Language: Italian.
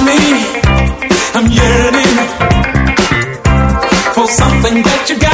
me. I'm yearning for something that you got.